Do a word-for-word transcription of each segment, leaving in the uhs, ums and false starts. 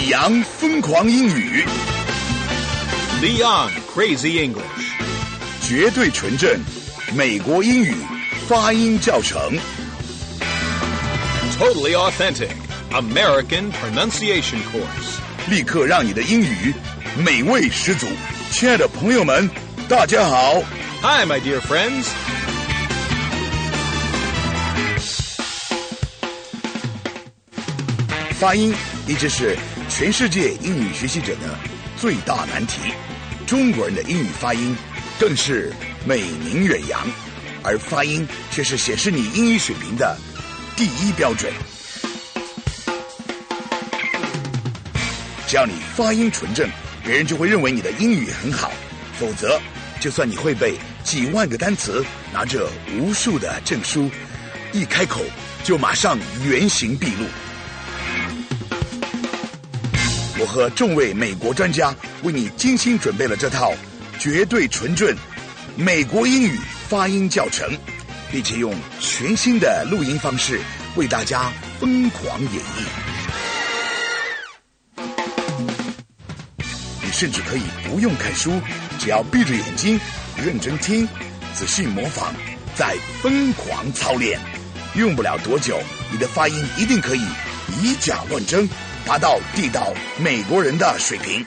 李昂疯狂英语 Leon Crazy English 绝对纯正美国英语发音教程 Totally authentic American pronunciation course 立刻让你的英语美味十足。亲爱的朋友们，大家好。 Hi, my dear friends. 发音一直是全世界英语学习者的最大难题，中国人的英语发音更是美名远扬，而发音却是显示你英语水平的第一标准。只要你发音纯正，别人就会认为你的英语很好，否则就算你会背几万个单词，拿着无数的证书，一开口就马上原形毕露。我和众位美国专家为你精心准备了这套绝对纯正美国英语发音教程，并且用全新的录音方式为大家疯狂演绎。你甚至可以不用看书，只要闭着眼睛认真听，仔细模仿，再疯狂操练，用不了多久，你的发音一定可以以假乱真，达到地道美国人的水平。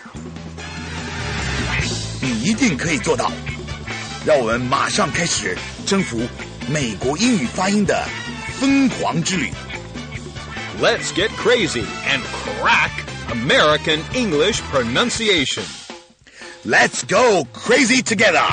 你一定可以做到。让我们马上开始征服美国英语发音的疯狂之旅。 Let's get crazy and crack American English pronunciation. Let's go crazy together.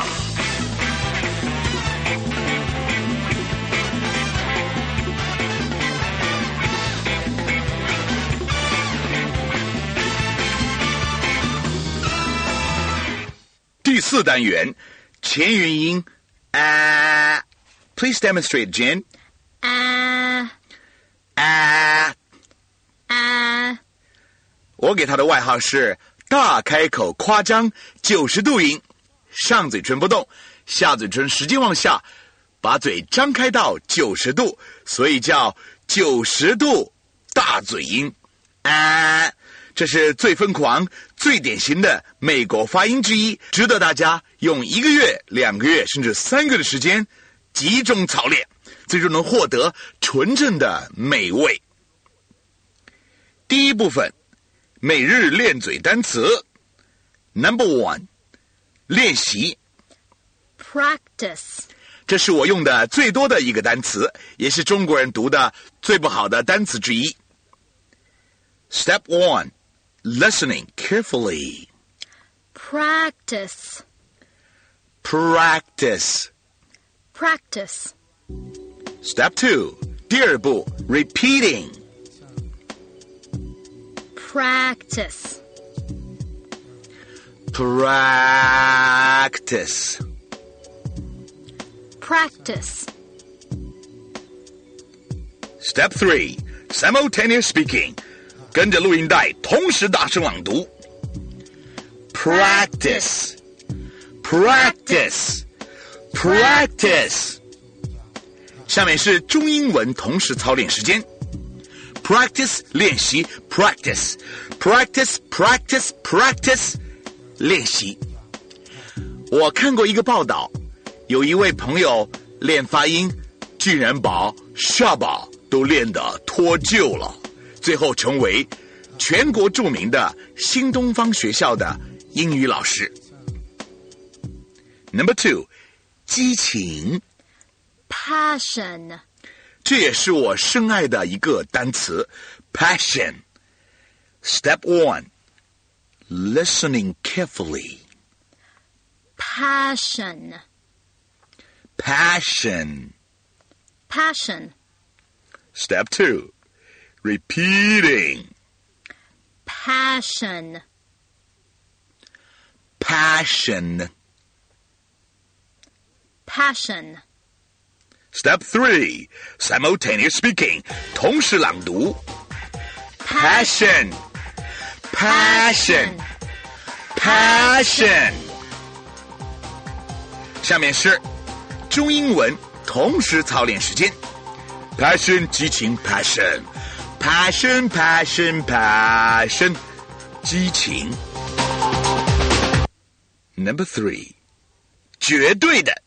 第四单元前元音啊 Please demonstrate, Jen. 啊啊啊我给他的外号是大开口夸张九十度音，上嘴唇不动，下嘴唇使劲往下，把嘴张开到九十度，所以叫九十度大嘴音啊。这是最疯狂最典型的美国发音之一，值得大家用一个月两个月甚至三个月的时间集中操练，最终能获得纯正的美味。第一部分每日练嘴单词 Number one 练习 Practice 这是我用的最多的一个单词，也是中国人读的最不好的单词之一。 Step one Listening carefully Practice Practice Practice Step two 第二步 Repeating Practice Practice Practice Step three Simultaneous speaking 跟着录音带同时大声朗读 Practice Practice Practice 下面是中英文同时操练时间 Practice 练习 Practice Practice Practice Practice 练习。我看过一个报道，有一位朋友练发音居然把下巴都练得脱臼了，最后成为全国著名的新东方学校的英语老师。 Number two 激情 Passion 这也是我深爱的一个单词 Passion Step one Listening carefully Passion Passion Passion Step two Repeating Passion Passion Passion Step three Simultaneous speaking 同时朗读 Passion Passion Passion 下面是中英文同时操练时间 Passion 激情 Passion Passion Passion Passion 激情。Number three， 绝对的。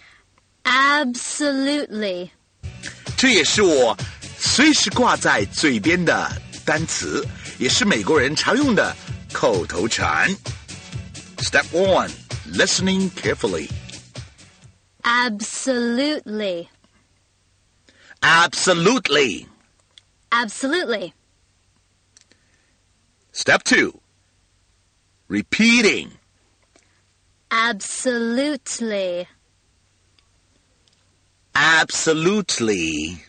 Absolutely. 这也是我随时挂在嘴边的单词，也是美国人常用的口头禅。Step one, listening carefully. Absolutely. Absolutely. Absolutely. Step two, repeating. Absolutely. Absolutely.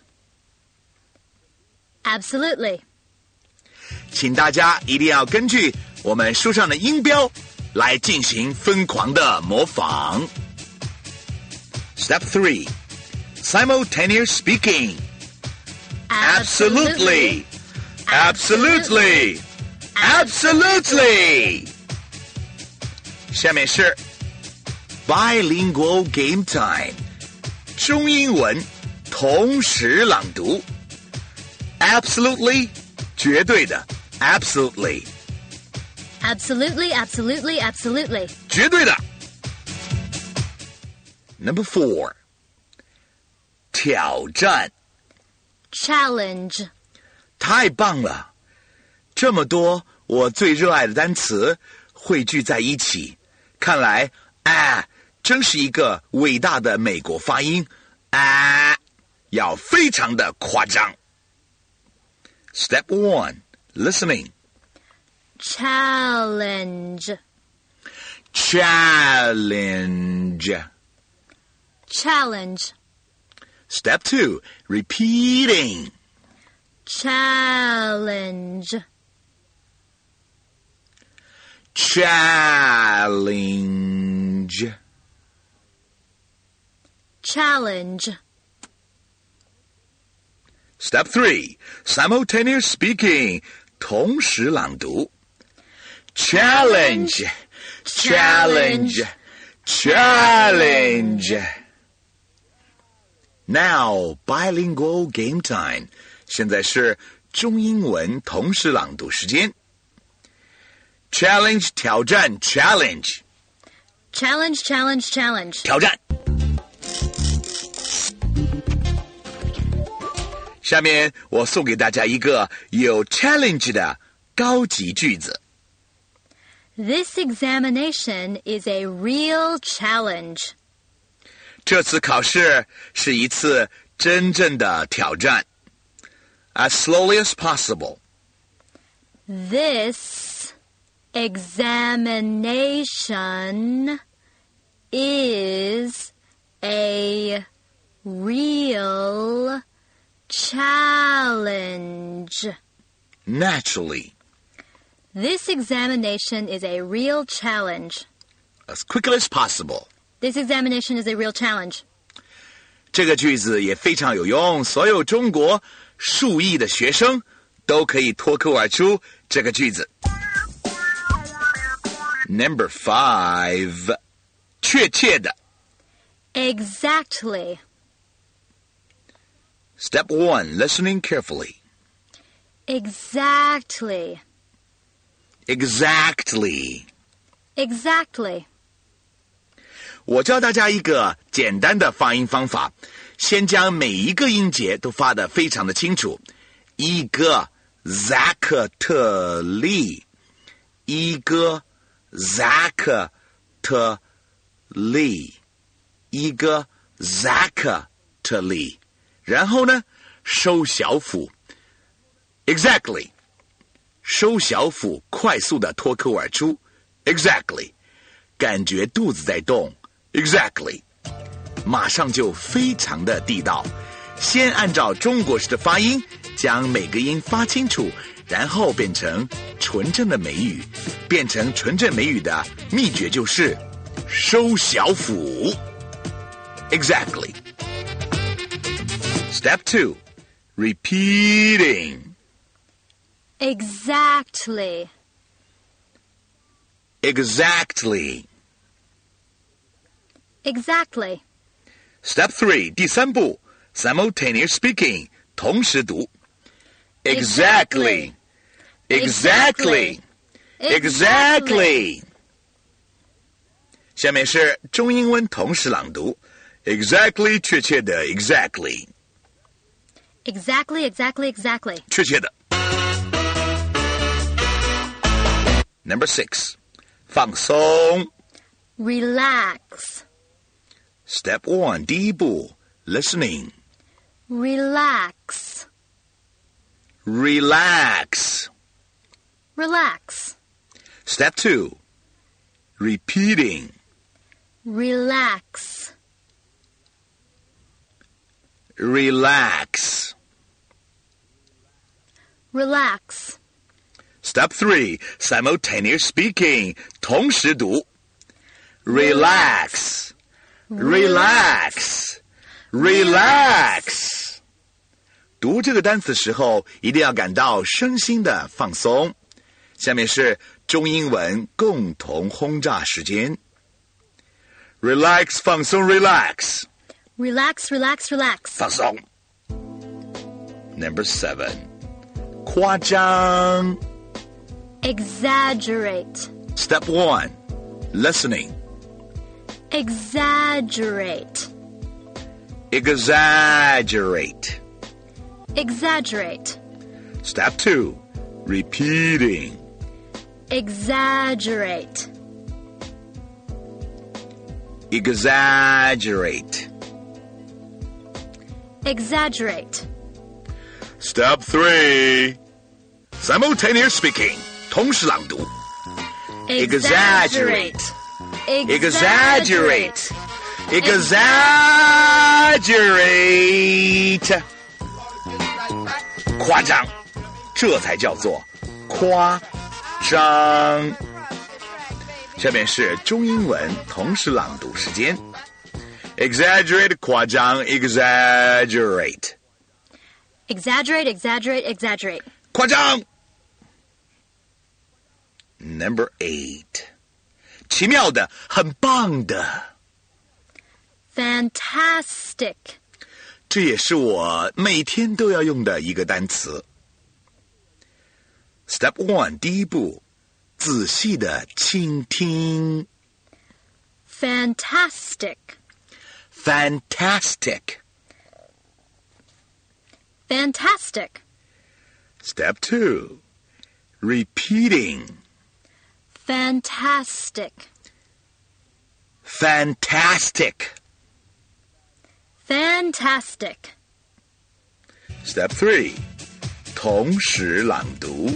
Absolutely. 请大家一定要根据我们书上的音标来进行疯狂的模仿。Step three, simultaneous speaking. Absolutely. Absolutely. Absolutely. 下面是 bilingual game time. 中英文同时朗读。Absolutely, 绝对的。Absolutely. Absolutely, absolutely, absolutely. 绝对的。Number four, 挑战。 Challenge. 太棒了！这么多我最热爱的单词汇聚在一起，看来啊，真是一个伟大的美国发音啊，要非常的夸张。Step one, listening. Challenge. Challenge. Challenge. Step two, repeating. Challenge. Challenge. Challenge. Step three, simultaneous speaking. 同时朗读。Challenge. Challenge. Challenge. Now, bilingual game time. 现在是中英文同时朗读时间。Challenge 挑战 Challenge. Challenge, challenge, challenge. 挑战。下面我送给大家一个有 challenge 的高级句子。 This examination is a real challenge. 这次考试是一次真正的挑战。As slowly as possible. This examination is a real challenge. Naturally. This examination is a real challenge. As quickly as possible. This examination is a real challenge. 这个句子也非常有用，所有中国数亿的学生都可以脱口而出这个句子。Number five, 确切的。 Exactly. Step one, listening carefully. Exactly. Exactly. Exactly. 我教大家一个简单的发音方法，先将每一个音节都发得非常的清楚。一个 exactly， 一个 exactly， 一个 exactly， 然后呢，收小腹 exactly， 收小腹，快速的脱口而出 exactly， 感觉肚子在动 exactly， 马上就非常的地道。先按照中国式的发音将每个音发清楚，然后变成纯正的美语。变成纯正美语的秘诀就是收小腹 exactly。 Step two, repeating. Exactly. Exactly. Exactly. Step three, 第三步 simultaneous speaking, 同时读 Exactly. Exactly. Exactly. 下面是中英文同时朗读 Exactly 确切的 Exactly Exactly, exactly, exactly. 确切的 Number six 放松 Relax. Step one 第一步 Listening Relax. Relax Relax. Step two Repeating Relax. Relax Relax. Step three Simultaneous speaking 同时读 Relax Relax Relax 读这个单词的时候一定要感到身心的放松。下面是中英文共同轰炸时间 Relax 放松 Relax Relax, relax, relax. 放松 Number seven 夸张 Exaggerate. Step one Listening Exaggerate. Exaggerate Exaggerate. Step two Repeating Exaggerate. Exaggerate Exaggerate. Step three Simultaneous speaking 同时朗读 Exaggerate Exaggerate Exaggerate 夸张这才叫做夸张下面是中英文同时朗读时间 Exaggerate 夸张 Exaggerate Exaggerate, exaggerate, exaggerate. 夸张 Number eight 奇妙的很棒的 Fantastic. 这也是我每天都要用的一个单词 Step one 第一步仔细的倾听 Fantastic. Fantastic Fantastic. Step two Repeating Fantastic. Fantastic Fantastic. Step three 同时朗读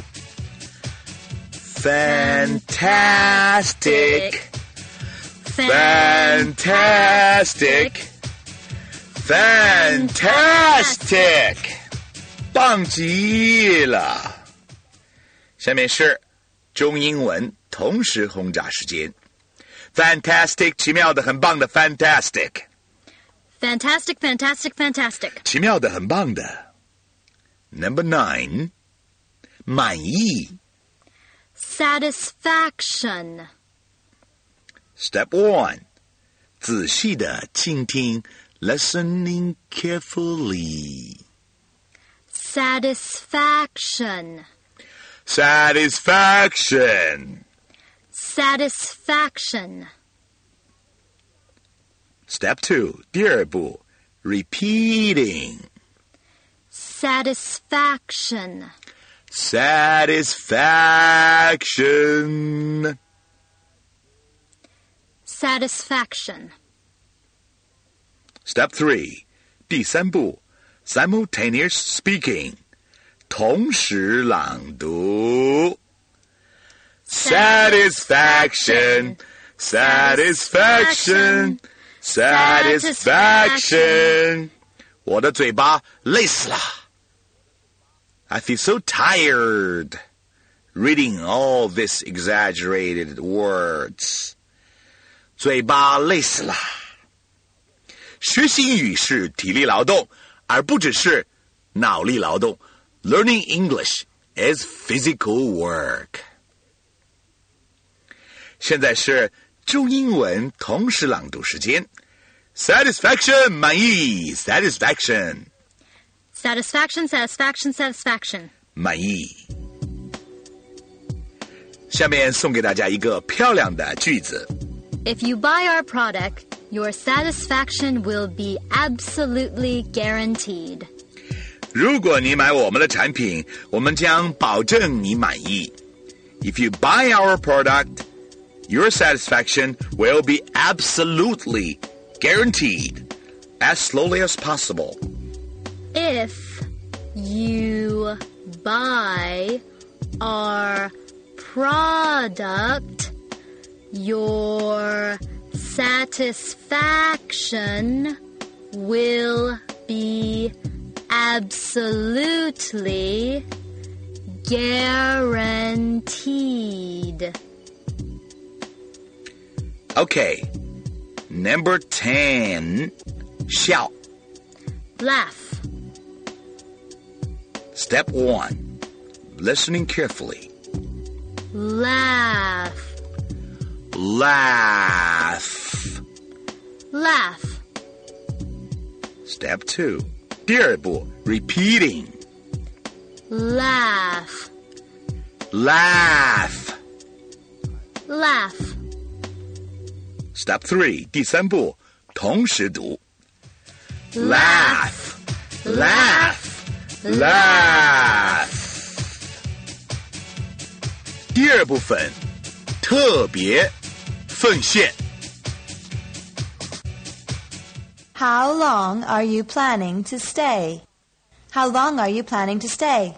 Fantastic Fantastic Fantastic 棒极了下面是中英文同时轰炸时间 Fantastic 奇妙的很棒的 Fantastic Fantastic, fantastic, fantastic. 奇妙的很棒的 Number nine 满意 Satisfaction. Step one 仔细的倾听 Listening carefully Satisfaction. Satisfaction Satisfaction. Step two 第二步 Repeating Satisfaction. Satisfaction Satisfaction. Step three 第三步 Simultaneous speaking 同时朗读 Satisfaction Satisfaction Satisfaction 我的嘴巴累死了 I feel so tired reading all these exaggerated words 嘴巴累死了学习英语是体力劳动而不只是脑力劳动 Learning English is physical work 现在是中英文同时朗读时间 Satisfaction 满意 Satisfaction Satisfaction, satisfaction, satisfaction. 满意下面送给大家一个漂亮的句子。 If you buy our product, your satisfaction will be absolutely guaranteed. 如果你买我们的产品，我们将保证你满意。If you buy our product, your satisfaction will be absolutely guaranteed, as slowly as possible. If you buy our product, your satisfaction will be absolutely guaranteed. Okay, number ten, 笑 Laugh. Step one, listening carefully. Laugh. Laugh. Laugh. Step two, 第二步 repeating. Laugh. Laugh. Laugh. Step three, 第三步同时读。Laugh. Laugh. Laugh. 第二部分特别奉献。 How long are you planning to stay? How long are you planning to stay?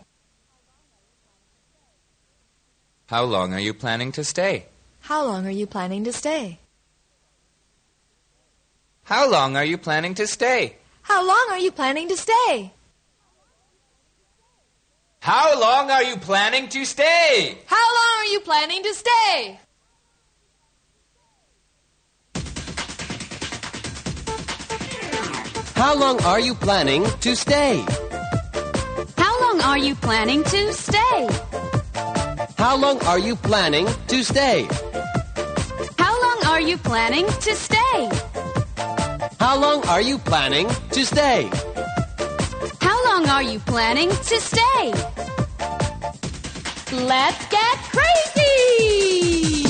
How long are you planning to stay? How long are you planning to stay? How long are you planning to stay? How long are you planning to stay? How long are you planning to stay? How long are you planning to stay? How long are you planning to stay? How long are you planning to stay? How long are you planning to stay? How long are you planning to stay? How long are you planning to stay? How long are you planning to stay? Let's get crazy!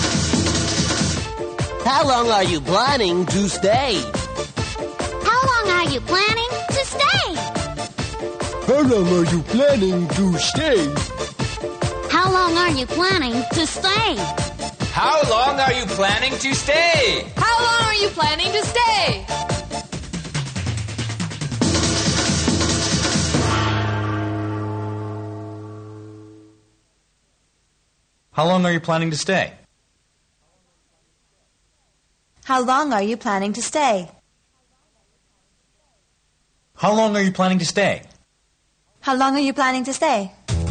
How long are you planning to stay? How long are you planning to stay? How long are you planning to stay? How long are you planning to stay? How long are you planning to stay? How long are you planning to stay? How long are you planning to stay? How long are you planning to stay? How long are you planning to stay? How long are you planning to stay?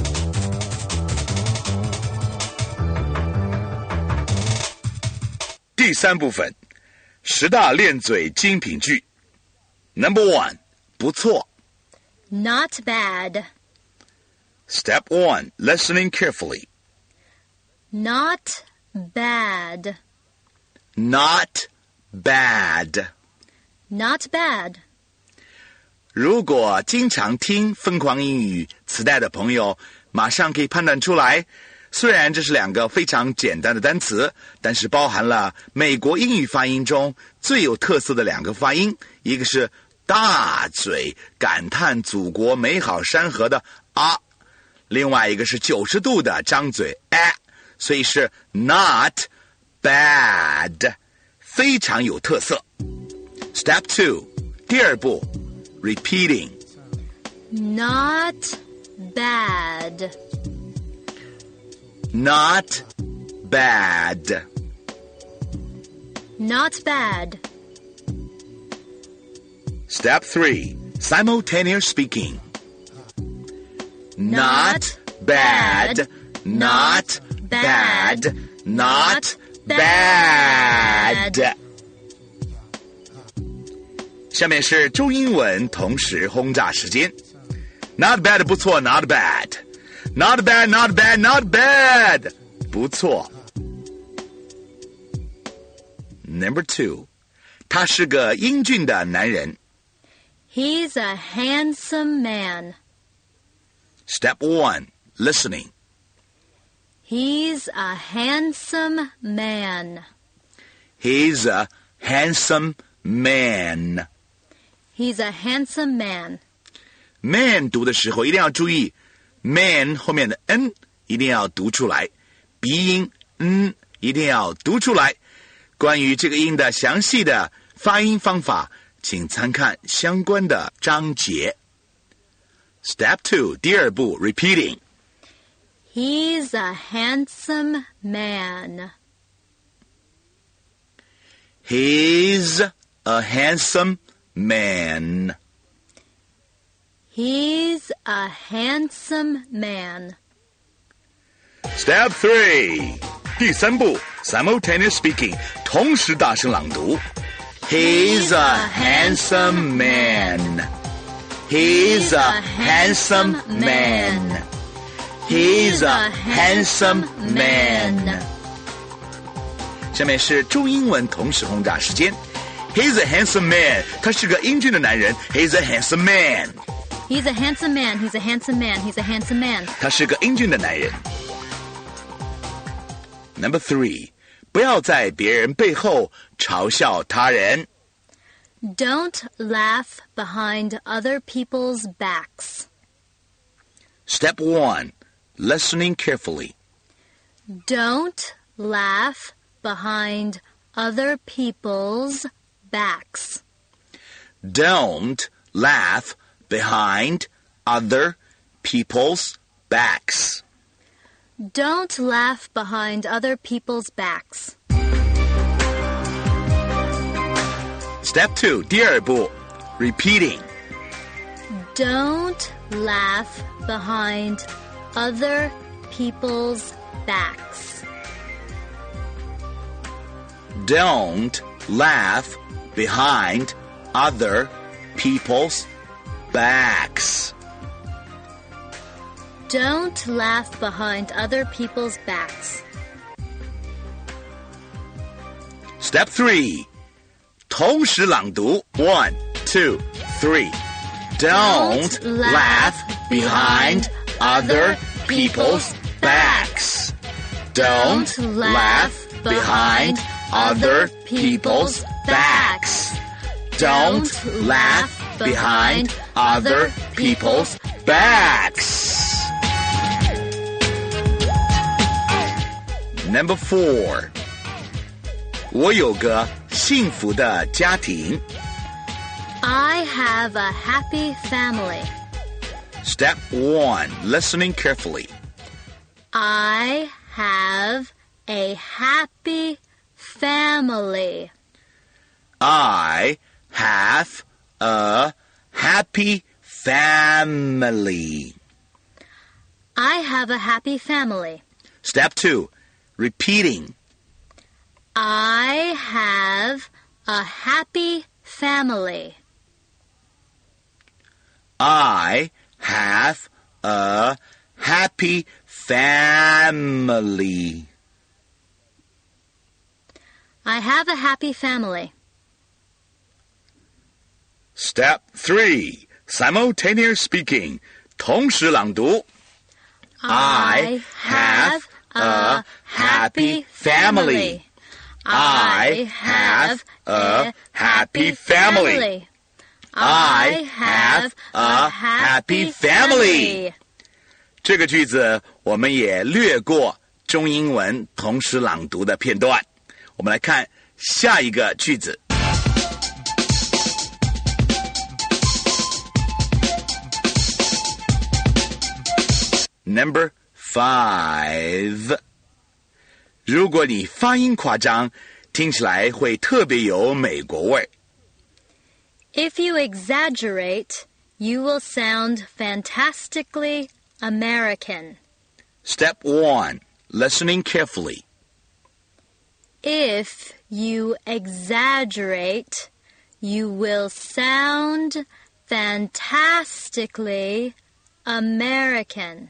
《第三部分十大练嘴精品句。Number one, 不错。 Not bad. Step one, listening carefully. Not bad. Not bad. Not bad. 如果经常听疯狂英语磁带的朋友，马上可以判断出来，虽然这是两个非常简单的单词，但是包含了美国英语发音中最有特色的两个发音，一个是大嘴感叹祖国美好山河的啊，另外一个是九十度的张嘴哎，所以是 not bad， 非常有特色。Step two, 第二步 repeating. Not bad. Not bad. Not bad. Step three, simultaneous speaking. Not bad, not bad, not bad. 下面是中英文同时轰炸时间。Not bad 不错 ，Not bad。Not bad, not bad, not bad. 不错。Number two, 他是个英俊的男人。 He's a handsome man. Step one, listening. He's a handsome man. He's a handsome man. He's a handsome man. Man 读的时候一定要注意 man 后面的 n 一定要读出来，鼻音 n 一定要读出来。关于这个音的详细的发音方法，请参看相关的章节。Step two 第二步 repeating. He's a handsome man. He's a handsome man. He's a handsome man. Step three 第三步 simultaneous speaking 同时大声朗读。He's a handsome man. He's a handsome man. He's a handsome man. 下面是中英文同时轰炸时间。He's a handsome man. 他是个英俊的男人。He's a handsome man. He's a handsome man. He's a handsome man. He's a handsome man. 他是个英俊的男人。Number three 不要在别人背后嘲笑他人。 Don't laugh behind other people's backs. Step one listening carefully. Don't laugh behind other people's backs. Don't laugh behind other people's backs. Don't laugh behind other people's backs. Step two 第二步 repeating. Don't laugh behind other people's backs. Don't laugh behind other people's backs. Don't laugh behind other people's backs. Step three 同时朗读 one, two, three. Don't, Don't laugh laugh behind other people's backs. Don't laugh behind other people's backs. Don't laugh behind other people's backs. Number four. 我有个幸福的家庭。 I have a happy family. Step one, listening carefully. I have a happy family. I have a happy family. I have a happy family. Step two, repeating. I have a happy family. I have a happy family. I have a happy family. Step three, simultaneous speaking. 同时朗读。I have a happy family. I have a happy family. I have a happy family. 这个句子我们也略过中英文同时朗读的片段。我们来看下一个句子。Number five. 如果你发音夸张，听起来会特别有美国味。 If you exaggerate, you will sound fantastically American. Step one, listening carefully. If you exaggerate, you will sound fantastically American.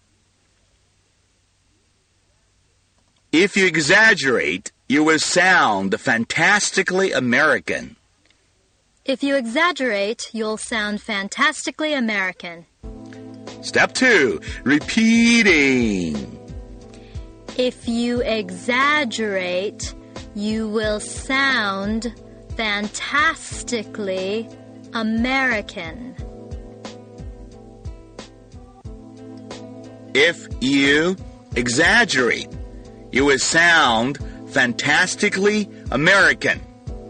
If you exaggerate, you will sound fantastically American. If you exaggerate, you'll sound fantastically American. Step two, repeating. If you exaggerate, you will sound fantastically American. If you exaggerate, you will sound fantastically American.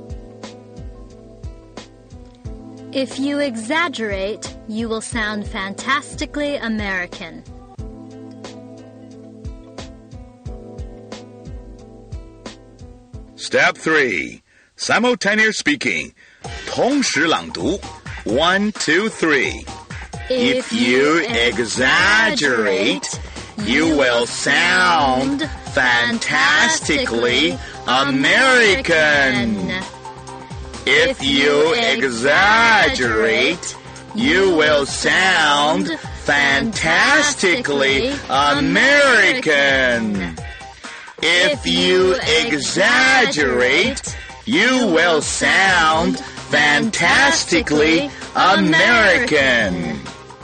If you exaggerate, you will sound fantastically American. Step three. Simultaneous speaking. 同时朗读 One, two, three. If you exaggerate, you will sound fantastically American. If you exaggerate, you will sound fantastically American. If you exaggerate, you will sound fantastically American.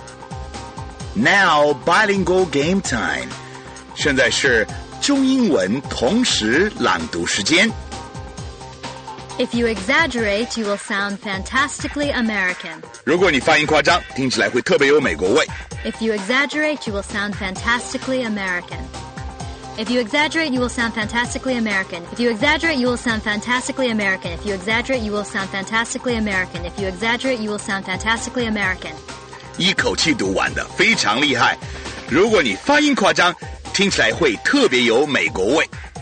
Now bilingual game time. 现在是中英文同时朗读时间。 If you exaggerate, you will sound fantastically American. 如果你发音夸张，听起来会特别有美国味。 If you exaggerate, you will sound fantastically American. If you exaggerate, you will sound fantastically American. If you exaggerate, you will sound fantastically American. If you exaggerate, you will sound fantastically American. If you exaggerate, you will sound fantastically American. 一口气读完的，非常厉害。如果你发音夸张，听起来会特别有美国味。